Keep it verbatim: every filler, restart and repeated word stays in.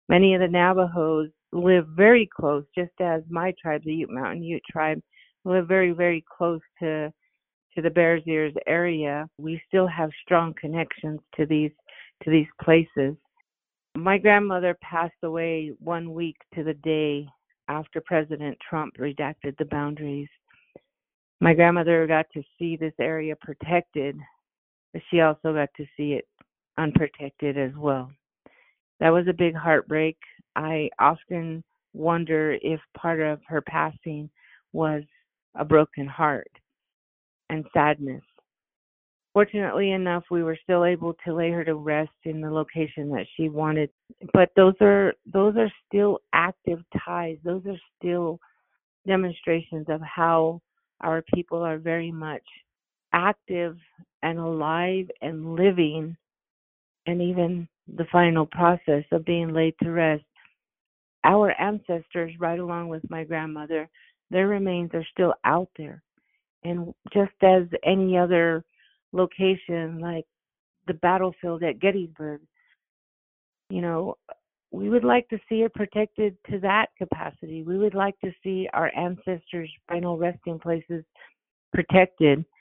Many of the Navajos live very close, just as my tribe, the Ute Mountain Ute tribe, live very, very close to to the Bears Ears area. We still have strong connections to these to these places. My grandmother passed away one week to the day after President Trump redacted the boundaries. My grandmother got to see this area protected, but she also got to see it unprotected as well. That was a big heartbreak. I often wonder if part of her passing was a broken heart and sadness. Fortunately enough, we were still able to lay her to rest in the location that she wanted. But those are those are still active ties. Those are still demonstrations of how our people are very much active and alive and living, and even the final process of being laid to rest. Our ancestors, right along with my grandmother, their remains are still out there. And just as any other location, like the battlefield at Gettysburg, you know, we would like to see it protected to that capacity. We would like to see our ancestors' final resting places protected.